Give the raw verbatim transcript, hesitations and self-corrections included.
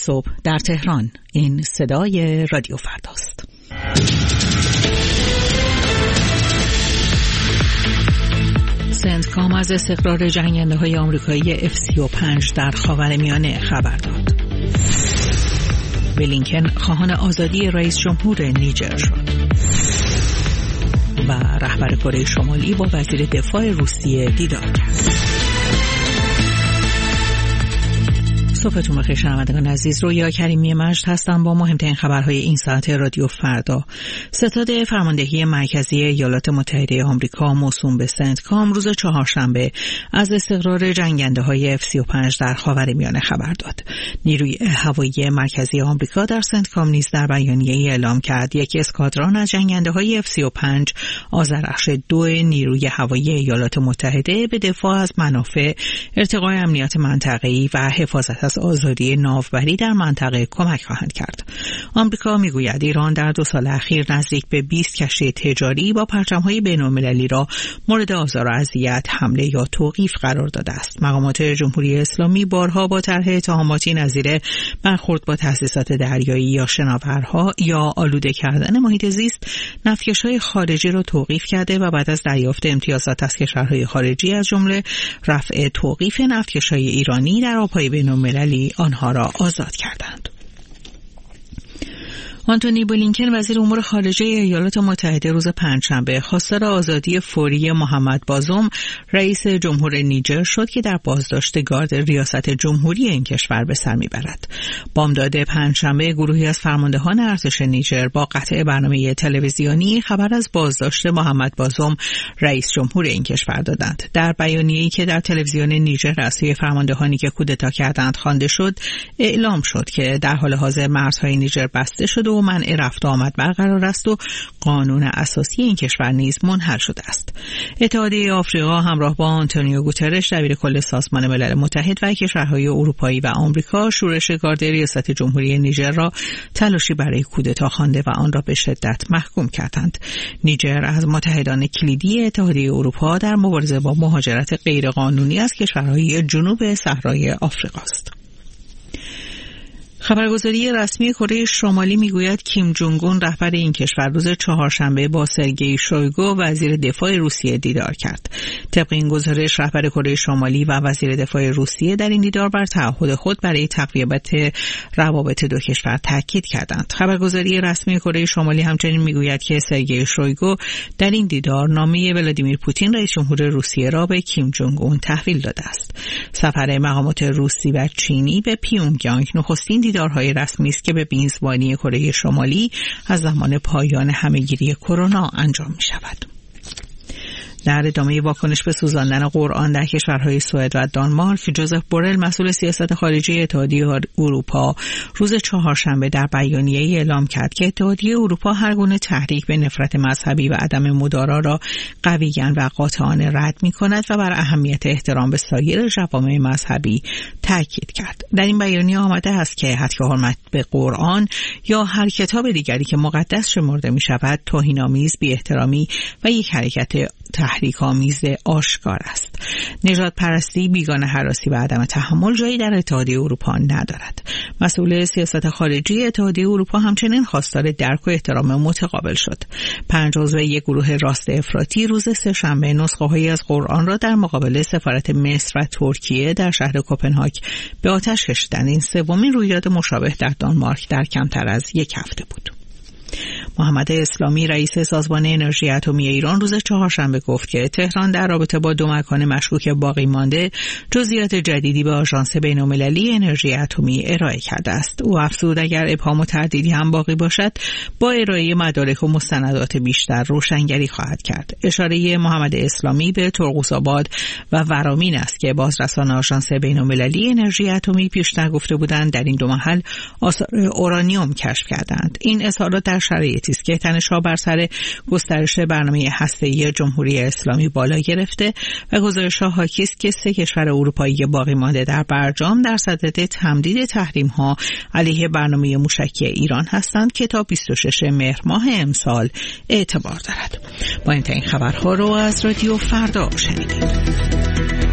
صبح در تهران. این صدای رادیو فرداست. سنتکام از استقرار جنگنده‌های آمریکایی اف سی و پنج در خاورمیانه خبر داد. بلینکن خواهان آزادی رئیس جمهور نیجر شد و رهبر کره شمالی با وزیر دفاع روسیه دیدار کرد. صبحتون بخیر شنوندگان عزیز، رویا کریمی مجد هستم با مهمترین خبرهای این ساعت رادیو فردا. ستاد فرماندهی مرکزی ایالات متحده آمریکا موسوم به سنتکام روز چهارشنبه از استقرار جنگنده‌های اف سی و پنج در خاورمیانه خبر داد. نیروی هوایی مرکزی آمریکا در سنتکام نیز در بیانیه‌ای اعلام کرد یک اسکادران از جنگنده‌های اف سی و پنج آذرخش دو نیروی هوایی ایالات متحده به دفاع از منافع، ارتقای امنیت منطقه‌ای و حفاظت از آزادی ناوبری در منطقه کمک خواهند کرد. آمریکا میگوید ایران در دو سال اخیر نزدیک به بیست کشتی تجاری با پرچم‌های بین‌المللی را مورد آزار و اذیت، حمله یا توقیف قرار داده است. مقامات جمهوری اسلامی بارها با طرح اتهاماتی نظیر برخورد با تأسیسات دریایی یا شناورها یا آلوده کردن محیط زیست، نفتکش‌های خارجی را توقیف کرده و بعد از دریافت امتیازات از کشورهای خارجی از جمله رفع توقیف نفتکش‌های ایرانی در آب‌های بین‌المللی آنها را آزاد کردند. آنتونی بلینکن وزیر امور خارجه ایالات متحده روز پنجشنبه خواستار آزادی فوری محمد بازوم رئیس جمهور نیجر شد که در بازداشت گارد ریاست جمهوری این کشور به سر میبرد. بامداد پنجشنبه گروهی از فرماندهان ارتش نیجر با قطع برنامه تلویزیونی خبر از بازداشت محمد بازوم رئیس جمهور این کشور دادند. در بیانیه‌ای که در تلویزیون نیجر از سوی فرماندهانی که کودتا کردند خوانده شد، اعلام شد که در حال حاضر مرزهای نیجر بسته شده و منع رفت و آمد برقرار است و قانون اساسی این کشور نیز منحل شده است. اتحادیه آفریقا همراه با آنتونیو گوترش دبیر کل سازمان ملل متحد و کشورهای اروپایی و آمریکا شورش گارد ریاست جمهوری نیجر را تلاشی برای کودتا خوانده و آن را به شدت محکوم کردند. نیجر از متحدان کلیدی اتحادیه اروپا در مبارزه با مهاجرت غیرقانونی از کشورهای جنوب صحرای آفریقا است. خبرگزاری رسمی کره شمالی میگوید کیم جونگ اون رهبر این کشور روز چهارشنبه با سرگئی شویگو وزیر دفاع روسیه دیدار کرد. طبق این گزارش رهبر کره شمالی و وزیر دفاع روسیه در این دیدار بر تعهد خود برای تقویت روابط دو کشور تاکید کردند. خبرگزاری رسمی کره شمالی همچنین میگوید که سرگئی شویگو در این دیدار نامه ولادیمیر پوتین رئیس جمهور روسیه را به کیم جونگ اون تحویل داده است. سفر مقامات روسی و چینی به پیونگیانگ نخستین دیدارهای رسمی است که به میزبانی کره شمالی از زمان پایان همهگیری کرونا انجام می شود. در ادامه واکنش به سوزاندن قرآن در کشورهای سوئد و دانمارک، جوزف بورل مسئول سیاست خارجی اتحادیه اروپا روز چهارشنبه در بیانیه‌ای اعلام کرد که اتحادیه اروپا هر گونه تحریک به نفرت مذهبی و عدم مدارا را قویاً و قاطعانه رد می‌کند و بر اهمیت احترام به سایر جوامع مذهبی تاکید کرد. در این بیانیه آمده است که هتک حرمت به قرآن یا هر کتاب دیگری که مقدس شمرده می‌شود توهین‌آمیز، بی‌احترامی و یک حرکت تحریک آمیز آشکار است. نژاد پرستی، بیگانه هراسی و عدم تحمل جایی در اتحادیه اروپا ندارد. مسئول سیاست خارجی اتحادیه اروپا همچنین خواستار درک و احترام متقابل شد. پنج عضو یک گروه راست افراطی روز سه‌شنبه نسخه‌هایی از قرآن را در مقابل سفارت مصر و ترکیه در شهر کوپنهاگ به آتش کشیدند. این سومین رویداد مشابه در دانمارک در کمتر از یک هفته بود. محمد اسلامی رئیس سازمان انرژی اتمی ایران روز چهارشنبه گفت که تهران در رابطه با دو مکان مشکوک باقی مانده جزئیات جدیدی به آژانس بین‌المللی انرژی اتمی ارائه کرده است. او افزود اگر ابهام و تردیدی هم باقی باشد با ارائه مدارک و مستندات بیشتر روشنگری خواهد کرد. اشاره محمد اسلامی به ترقوس‌آباد و ورامین است که بازرسان آژانس بین‌المللی انرژی اتمی پیشتر گفته بودند در این دو محل آثار اورانیوم کشف کردند. این اظهارات در شرایطی است که تنش‌ها بر سر گسترش برنامه هسته‌ای جمهوری اسلامی بالا گرفته و گزارش‌ها حاکی است که سه کشور اروپایی باقی مانده در برجام در صدد تمدید تحریم‌ها علیه برنامه موشکی ایران هستند که تا بیست و ششم مهر ماه امسال اعتبار دارد. با این خبرها رو از رادیو فردا شنیدید.